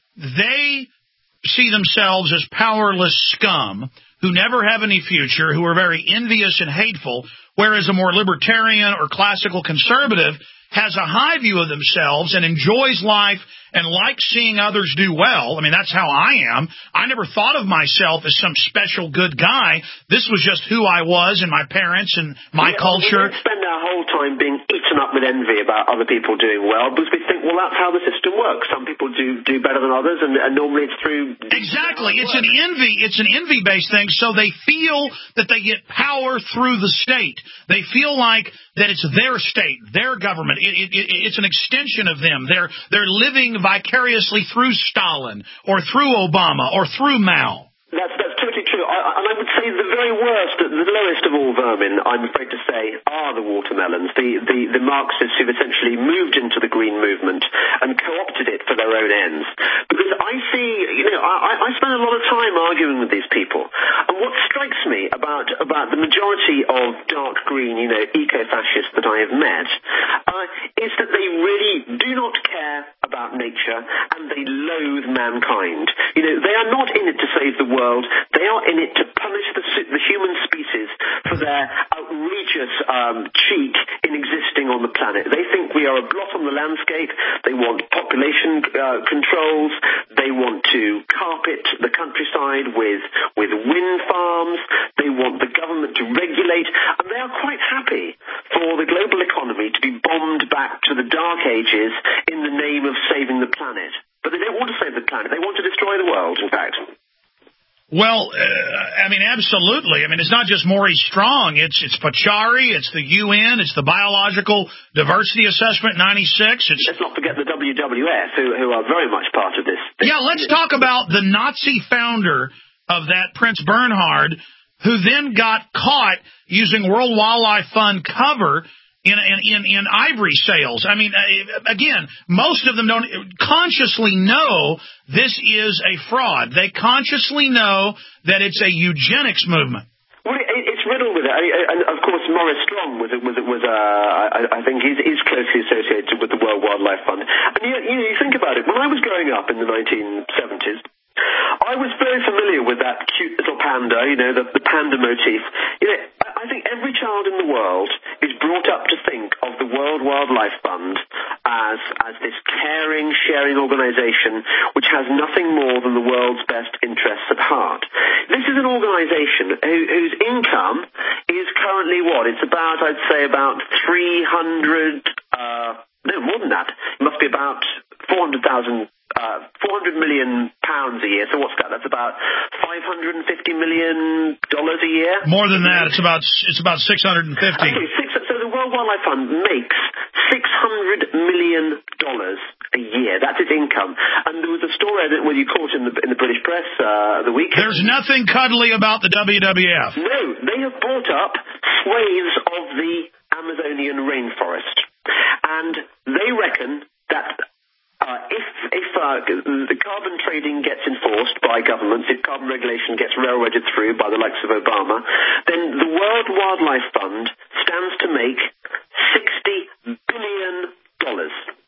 they see themselves as powerless scum who never have any future, who are very envious and hateful, whereas a more libertarian or classical conservative has a high view of themselves and enjoys life and likes seeing others do well. I mean, that's how I am. I never thought of myself as some special good guy. This was just who I was and my parents and my yeah, culture. We don't spend our whole time being eaten up with envy about other people doing well because we think, well, that's how the system works. Some people do do better than others, and, and normally it's through... Exactly. It's an envy. It's an envy-based thing, so they feel that they get power through the state. They feel like that it's their state, their government. It, it, it, it's an extension of them. They're they're living vicariously through Stalin or through Obama or through Mao. That's, that's totally true. I, and I would say the very very worst, the lowest of all vermin, I'm afraid to say, are the watermelons, the, the, the Marxists who've essentially moved into the green movement and co-opted it for their own ends. Because I see, you know, I, I spend a lot of time arguing with these people. And what strikes me about, about the majority of dark green, you know, eco-fascists that I have met, uh, is that they really do not care about nature and they loathe mankind. You know, they are not in it to save the world. They are in it to punish the, the human species for their outrageous um, cheat in existing on the planet. They think we are a blot on the landscape. They want population uh, controls. They want to carpet the countryside with, with wind farms. They want the government to regulate. And they are quite happy for the global economy to be bombed back to the dark ages in the name of saving the planet. But they don't want to save the planet. They want to destroy the world, in fact. Well, uh, I mean, absolutely. I mean, it's not just Maurice Strong. It's it's Pachauri. It's the U N. It's the Biological Diversity Assessment ninety-six. It's, let's not forget the W W F, who, who are very much part of this. Yeah, let's talk about the Nazi founder of that, Prince Bernhard, who then got caught using World Wildlife Fund cover in in in, in ivory sales. I mean, again, most of them don't consciously know this is a fraud. They consciously know that it's a eugenics movement. Well, it, it's riddled with it. I, I, and of course, Maurice Strong was was was uh, I, I think is is closely associated with the World Wildlife Fund. And you, you know, you think about it. When I was growing up in the nineteen seventies, I was very familiar with that cute little panda, you know, the, the panda motif. You know, I think every child in the world is brought up to think of the World Wildlife Fund as as this caring, sharing organization which has nothing more than the world's best interests at heart. This is an organization who, whose income is currently what? It's about, I'd say, about three hundred, uh, no, more than that. It must be about four hundred thousand Uh, four hundred million pounds a year. So what's that? That's about five hundred fifty million dollars a year. More than that. It's about it's about six hundred fifty. Okay, six, so the World Wildlife Fund makes six hundred million dollars a year. That's its income. And there was a story that when you caught in the in the British press uh, the weekend. There's nothing cuddly about the W W F. No, they have bought up swathes of the Amazonian rainforest, and they reckon that. Uh, if if uh, the carbon trading gets enforced by governments, if carbon regulation gets railroaded through by the likes of Obama, then the World Wildlife Fund stands to make sixty billion dollars.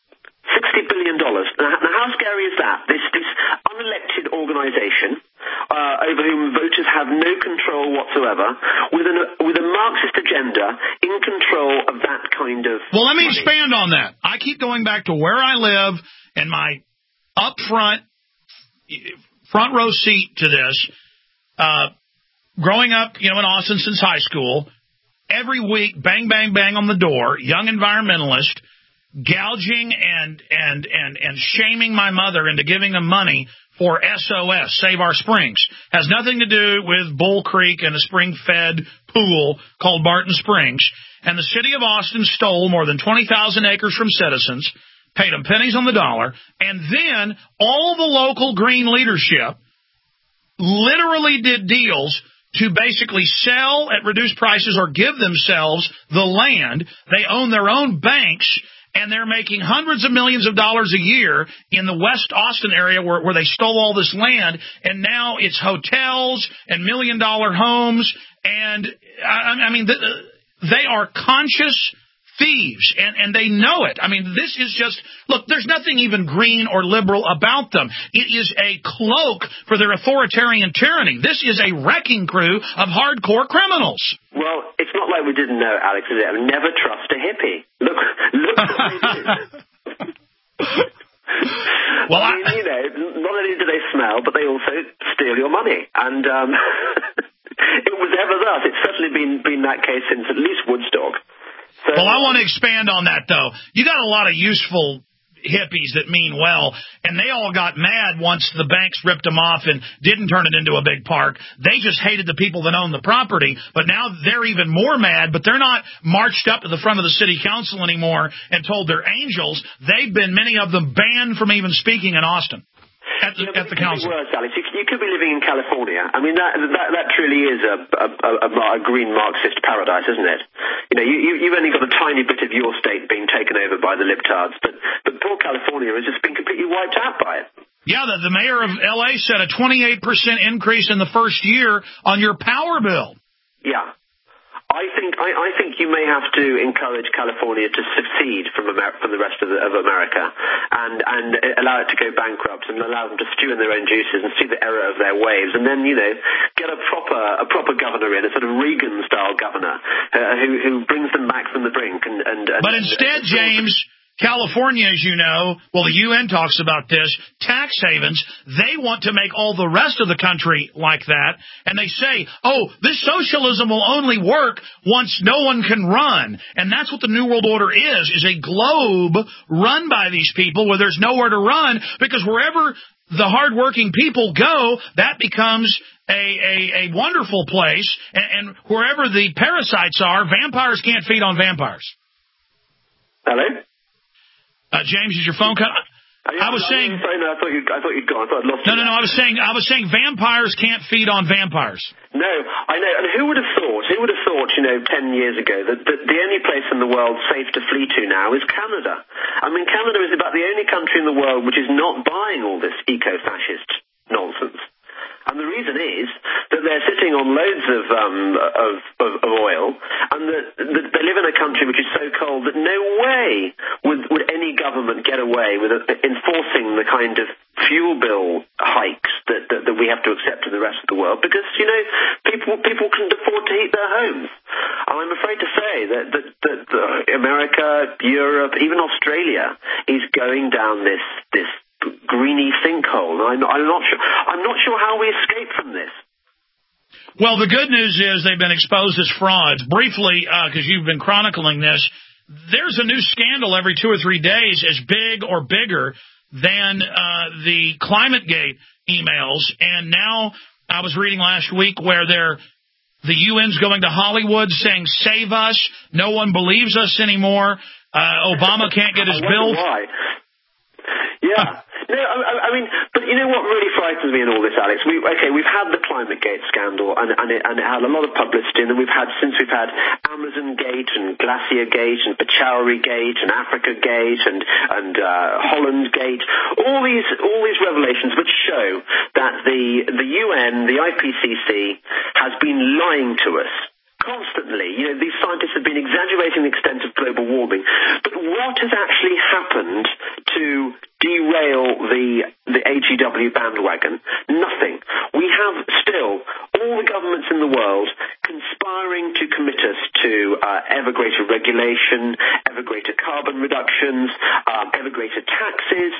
sixty billion dollars. Now, now how scary is that? This, this unelected organization, uh, over whom voters have no control whatsoever, with, an, with a Marxist agenda in control of that kind of Well, let me money. expand on that. I keep going back to where I live and my up front, front row seat to this. Uh, growing up, you know, in Austin since high school, every week, bang, bang, bang on the door, young environmentalist, gouging and and and and shaming my mother into giving them money for S O S, Save Our Springs. Has nothing to do with Bull Creek and a spring-fed pool called Barton Springs. And the city of Austin stole more than twenty thousand acres from citizens, paid them pennies on the dollar, and then all the local green leadership literally did deals to basically sell at reduced prices or give themselves the land. They own their own banks, and they're making hundreds of millions of dollars a year in the West Austin area where, where they stole all this land, and now it's hotels and million-dollar homes. And, I, I mean, the, they are conscious thieves, and, and they know it. I mean, this is just, look, there's nothing even green or liberal about them. It is a cloak for their authoritarian tyranny. This is a wrecking crew of hardcore criminals. Well, it's not like we didn't know, Alex, is it? I mean, never trust a hippie. Look, look what they do. Well, I mean, I, you know, not only do they smell, but they also steal your money. And um, it was ever thus. It's certainly been, been that case since at least Woodstock. So, well, I want to expand on that, though. You got a lot of useful hippies that mean well, and they all got mad once the banks ripped them off and didn't turn it into a big park. They just hated the people that owned the property, but now they're even more mad, but they're not marched up to the front of the city council anymore and told they're angels. They've been, many of them, banned from even speaking in Austin. at the, yeah, at the council. Worse, Alex. You, you could be living in California. I mean, that that, that truly is a, a, a, a green Marxist paradise, isn't it? You know, you, you've only got a tiny bit of your state being taken over by the libtards, but, but poor California has just been completely wiped out by it. Yeah, the, the mayor of L A said a twenty-eight percent increase in the first year on your power bill. Yeah. I think I, I think you may have to encourage California to secede from Amer- from the rest of, the, of America, and and allow it to go bankrupt, and allow them to stew in their own juices and see the error of their ways, and then you know get a proper a proper governor in, a sort of Reagan style governor uh, who who brings them back from the brink. And, and, and but instead, and, James. California, as you know, well, the U N talks about this, tax havens, they want to make all the rest of the country like that, and they say, oh, this socialism will only work once no one can run. And that's what the New World Order is, is a globe run by these people where there's nowhere to run, because wherever the hardworking people go, that becomes a, a, a wonderful place, and, and wherever the parasites are, vampires can't feed on vampires. Hello? Uh, James, is your phone cut? I was saying. Sorry, no, I thought you. I thought you'd gone. I thought I'd lost No, you. no, no. I was saying. I was saying vampires can't feed on vampires. No, I know. And who would have thought? Who would have thought? You know, ten years ago, that, that the only place in the world safe to flee to now is Canada. I mean, Canada is about the only country in the world which is not buying all this eco-fascist nonsense. And the reason is that they're sitting on loads of um, of, of, of oil, and that, that they live in a country which is so cold that no way would, would any government get away with enforcing the kind of fuel bill hikes that, that, that we have to accept in the rest of the world, because, you know, people people can afford to heat their homes. And I'm afraid to say that, that, that uh, America, Europe, even Australia is going down this this greeny sinkhole. I'm, I'm not sure. I'm not sure how we escape from this. Well, the good news is they've been exposed as frauds. Briefly, because uh, you've been chronicling this, there's a new scandal every two or three days as big or bigger than uh, the ClimateGate emails. And now I was reading last week where they're the U N's going to Hollywood saying, "Save us." No one believes us anymore. Uh, Obama can't get his bill. Why? Yeah. No, I, I mean, but you know what really frightens me in all this, Alex? We, okay, we've had the ClimateGate scandal, and, and, it, and it had a lot of publicity, and then we've had, since we've had Amazon Gate and Glacier Gate and Pachauri Gate and Africa Gate and, and uh, Holland Gate, all these, all these revelations which show that the, the U N, the I P C C, has been lying to us. Constantly. You know, these scientists have been exaggerating the extent of global warming. But what has actually happened to derail the the A G W bandwagon? Nothing. We have still all the governments in the world conspiring to commit us to uh, ever greater regulation, ever greater carbon reductions, um, ever greater taxes.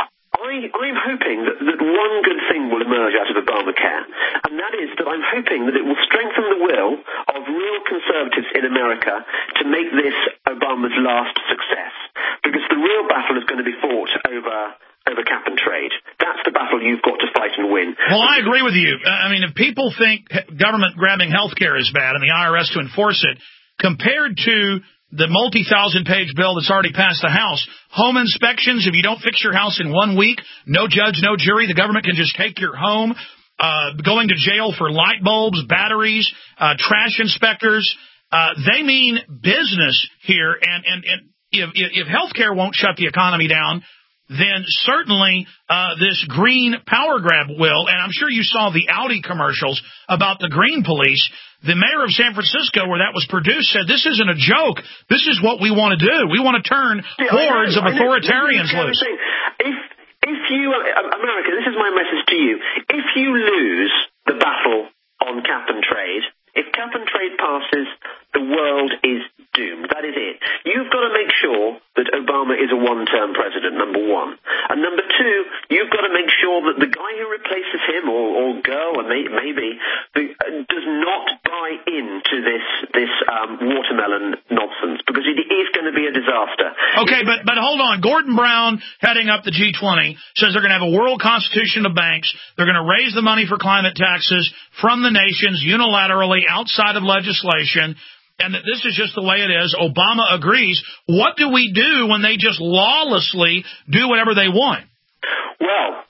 I, I'm hoping that, that one good thing will emerge out of Obamacare, and that is that I'm hoping that it will strengthen the will of real conservatives in America to make this Obama's last success, because the real battle is going to be fought over over cap and trade. That's the battle you've got to fight and win. Well, I agree with you. I mean, if people think government grabbing health care is bad and the I R S to enforce it, compared to the multi-thousand page bill that's already passed the House, home inspections, if you don't fix your house in one week, no judge, no jury, the government can just take your home, uh, going to jail for light bulbs, batteries, uh, trash inspectors. Uh, they mean business here, and, and, and if, if healthcare won't shut the economy down, then certainly uh, this green power grab will. And I'm sure you saw the Audi commercials about the green police. The mayor of San Francisco, where that was produced, said, this isn't a joke. This is what we want to do. We want to turn yeah, hordes know, of authoritarians loose. If, if you, America, this is my message to you. If you lose the battle on cap and trade, if cap and trade passes, the world is doomed. That is it. You've got to make sure that Obama is a one-term president, number one. And number two, you've got to make sure that the guy who replaces him, or, or girl, or may, maybe, the, uh, does not buy into this this um, watermelon nonsense, because it is going to be a disaster. Okay, but, but hold on. Gordon Brown, heading up the G twenty, says they're going to have a world constitution of banks. They're going to raise the money for climate taxes from the nations unilaterally outside of legislation, and that this is just the way it is. Obama agrees. What do we do when they just lawlessly do whatever they want? Well, I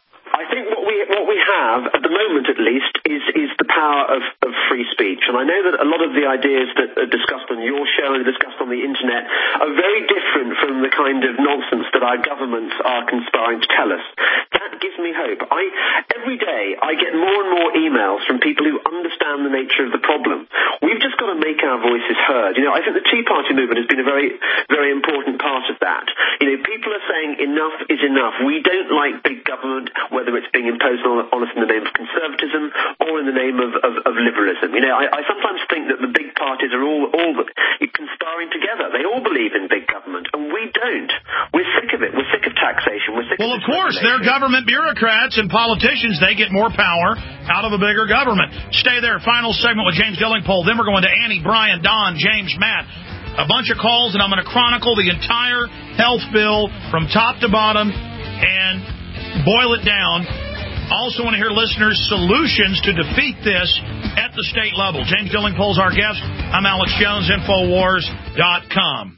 I think what we what we have, at the moment at least, is is the power of, of free speech. And I know that a lot of the ideas that are discussed on your show and discussed on the internet are very different from the kind of nonsense that our governments are conspiring to tell us. That gives me hope. I every day I get more and more emails from people who understand the nature of the problem. We've just got to make our voices heard. You know, I think the Tea Party movement has been a very, very important part of that. You know, people are saying enough is enough. We don't like big government, whether it's being imposed on, on us in the name of conservatism or in the name of, of, of liberalism. You know, I, I sometimes think that the big parties are all, all conspiring together. They all believe in big government, and we don't. We're sick of it. We're sick of taxation. We're sick well, of of course, they're government bureaucrats and politicians. They get more power out of a bigger government. Stay there. Final segment with James Dillingpole. Then we're going to Annie, Brian, Don, James, Matt. A bunch of calls, and I'm going to chronicle the entire health bill from top to bottom and boil it down. Also want to hear listeners' solutions to defeat this at the state level. James Dillingpole's our guest. I'm Alex Jones, Infowars dot com.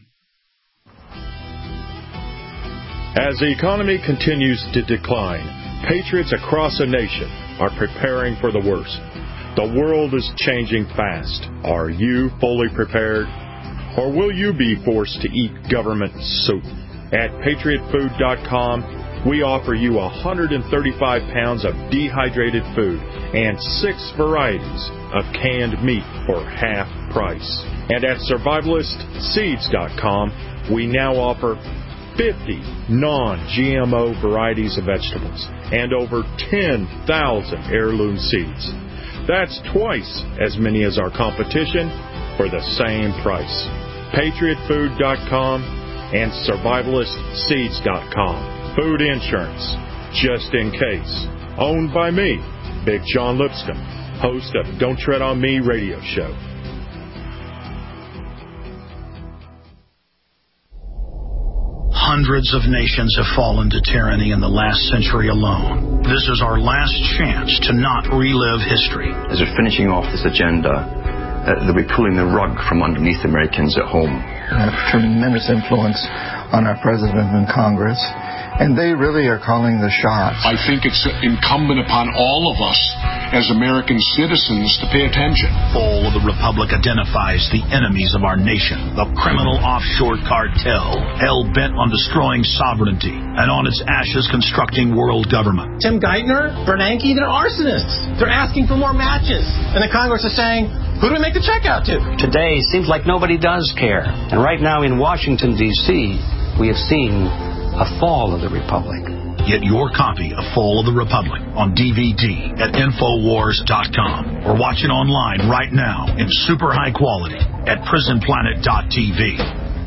As the economy continues to decline, patriots across the nation are preparing for the worst. The world is changing fast. Are you fully prepared? Or will you be forced to eat government soup? At Patriot Food dot com, we offer you one hundred thirty-five pounds of dehydrated food and six varieties of canned meat for half price. And at Survivalist Seeds dot com, we now offer fifty non-G M O varieties of vegetables and over ten thousand heirloom seeds. That's twice as many as our competition for the same price. Patriot Food dot com and Survivalist Seeds dot com. Food insurance, just in case. Owned by me, Big John Lipscomb, host of Don't Tread on Me radio show. Hundreds of nations have fallen to tyranny in the last century alone. This is our last chance to not relive history. As we're finishing off this agenda, uh, they'll be pulling the rug from underneath Americans at home. They have tremendous influence on our president and Congress, and they really are calling the shots. I think it's incumbent upon all of us as American citizens to pay attention. Fall of the Republic identifies the enemies of our nation, the criminal offshore cartel, hell-bent on destroying sovereignty, and on its ashes constructing world government. Tim Geithner, Bernanke, they're arsonists. They're asking for more matches. And the Congress is saying, who do we make the check out to? Today seems like nobody does care. And right now in Washington, D C, we have seen a fall of the Republic. Get your copy of Fall of the Republic on D V D at Infowars dot com or watch it online right now in super high quality at Prison Planet dot T V.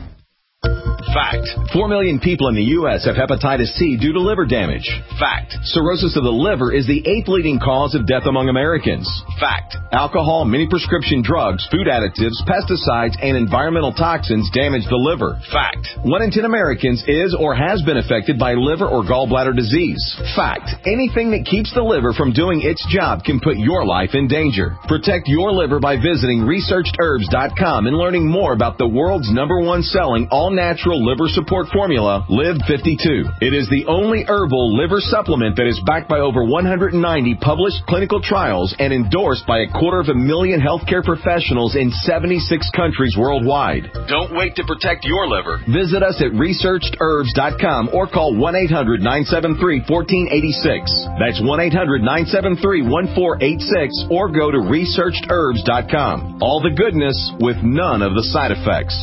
Fact. Four million people in the U S have hepatitis C due to liver damage. Fact. Cirrhosis of the liver is the eighth leading cause of death among Americans. Fact. Alcohol, many prescription drugs, food additives, pesticides, and environmental toxins damage the liver. Fact. One in ten Americans is or has been affected by liver or gallbladder disease. Fact. Anything that keeps the liver from doing its job can put your life in danger. Protect your liver by visiting researched herbs dot com and learning more about the world's number one selling all-natural liver support formula, Live fifty-two. It is the only herbal liver supplement that is backed by over one hundred ninety published clinical trials and endorsed by a quarter of a million healthcare professionals in seventy-six countries worldwide. Don't wait to protect your liver. Visit us at researched herbs dot com or call one eight hundred nine seven three one four eight six. That's one eight hundred nine seven three one four eight six or go to researched herbs dot com. All the goodness with none of the side effects.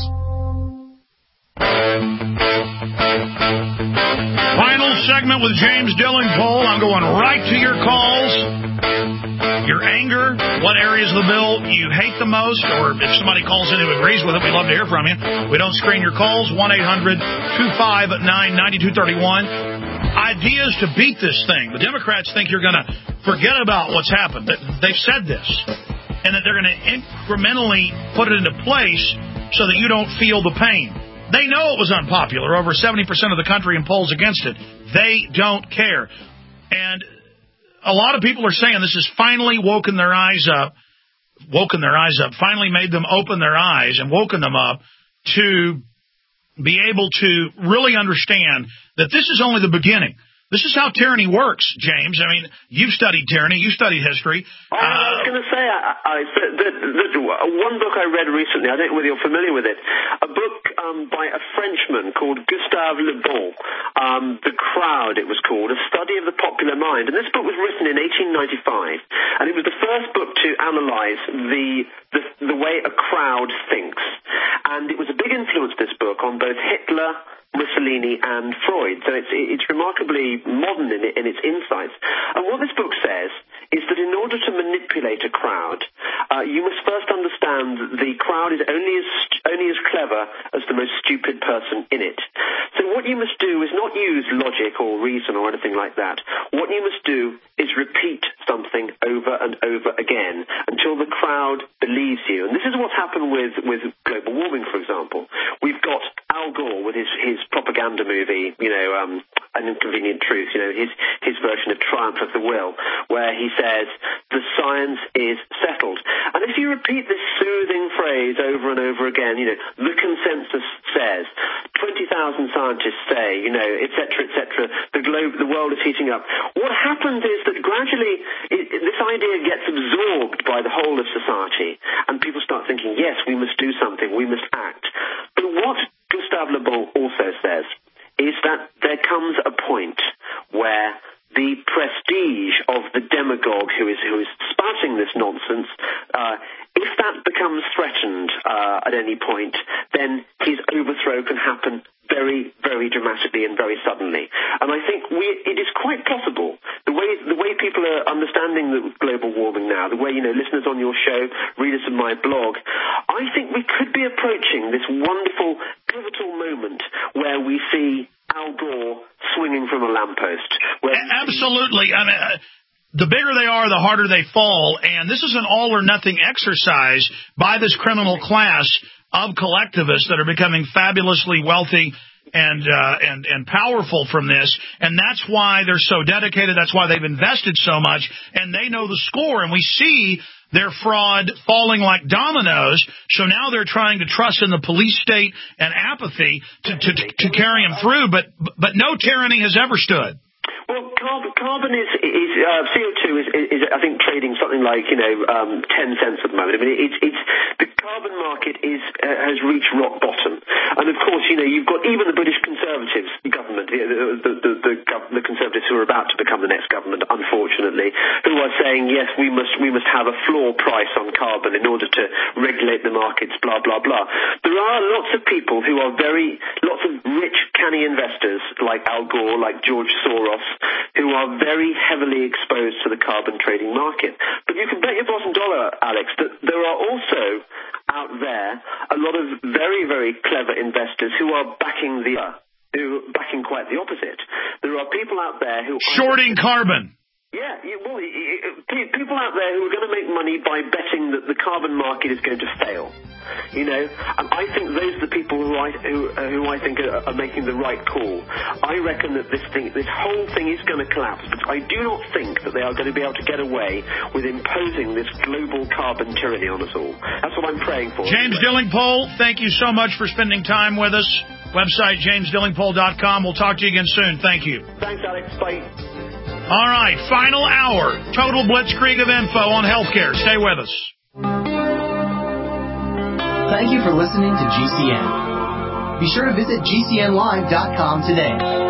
Final segment with James Dillingpole. I'm going right to your calls. Your anger, what areas of the bill you hate the most, or if somebody calls in who agrees with it, we'd love to hear from you. We don't screen your calls. one eight hundred two five nine nine two three one. Ideas to beat this thing. The Democrats think you're going to forget about what's happened. They've said this. And that they're going to incrementally put it into place so that you don't feel the pain. They know it was unpopular. Over seventy percent of the country in polls against it. They don't care. And a lot of people are saying this has finally woken their eyes up, woken their eyes up, finally made them open their eyes and woken them up to be able to really understand that this is only the beginning. This is how tyranny works, James. I mean, you've studied tyranny. You studied history. Oh, uh, I was going to say, I, I, the, the, the, one book I read recently, I don't know whether you're familiar with it, a book um, by a Frenchman called Gustave Le Bon, um, The Crowd, it was called, A Study of the Popular Mind. And this book was written in eighteen ninety-five, and it was the first book to analyze the, the, the way a crowd thinks. And it was a big influence, this book, on both Hitler, Mussolini and Freud. So it's, it's remarkably modern in, it, in its insights. And what this book says is that in order to manipulate a crowd, uh, you must first understand that the crowd is only as, only as clever as the most stupid person in it. So what you must do is not use logic or reason or anything like that. What you must do is repeat something over and over again until the crowd believes you. And this is what's happened with, with global warming, for example. We've got Al Gore with his, his propaganda movie, you know, um, An Inconvenient Truth, you know, his, his version of Triumph of the Will, where he says, the science is settled. And if you repeat this soothing phrase over and over again, you know, the consensus says, twenty thousand scientists say, you know, et cetera, et cetera, the globe, the world is heating up. What happens is that gradually it, this idea gets absorbed by the whole of society, and people start thinking, yes, we must do something, we must act. But what Gustave Le Bon also says is that there comes a point where the prestige of the demagogue who is who is spouting this nonsense, uh, if that becomes threatened uh, at any point, then his overthrow can happen very, very dramatically and very suddenly. And I think we, it is quite possible, the way the way people are understanding the global warming now, the way, you know, listeners on your show, readers of my blog, I think we could be approaching this wonderful, pivotal moment where we see Al Gore swinging from a lamppost. Absolutely. I mean, uh, the bigger they are, the harder they fall. And this is an all-or-nothing exercise by this criminal class of collectivists that are becoming fabulously wealthy and uh, and and powerful from this. And that's why they're so dedicated. That's why they've invested so much. And they know the score. And we see their fraud falling like dominoes. So now they're trying to trust in the police state and apathy to, to, to carry them through. But but no tyranny has ever stood. Well, carbon, carbon is, is uh, C O two is, is, is, I think, trading something like, you know, um, ten cents at the moment. I mean, it's, it's the carbon market is uh, has reached rock bottom, and of course, you know, you've got even the British Conservatives government, the the, the, the, the Conservatives who are about to become the next government, unfortunately, who are saying yes, we must we must have a floor price on carbon in order to regulate the markets, blah blah blah. There are lots of people who are very lots of rich, canny investors like Al Gore, like George Soros, who are very heavily exposed to the carbon trading market. But you can bet your bottom dollar, Alex, that there are also out there a lot of very, very clever investors who are backing the uh, who are backing quite the opposite. There are people out there who shorting carbon. Yeah, you, well, you, people out there who are going to make money by betting that the carbon market is going to fail. You know, and I think those are the people who I who, uh, who I think are, are making the right call. I reckon that this thing, this whole thing, is going to collapse. But I do not think that they are going to be able to get away with imposing this global carbon tyranny on us all. That's what I'm praying for. James anyway. Dillingpole, thank you so much for spending time with us. Website james dillingpole dot com. We'll talk to you again soon. Thank you. Thanks, Alex. Bye. All right, final hour. Total blitzkrieg of info on healthcare. Stay with us. Thank you for listening to G C N. Be sure to visit G C N live dot com today.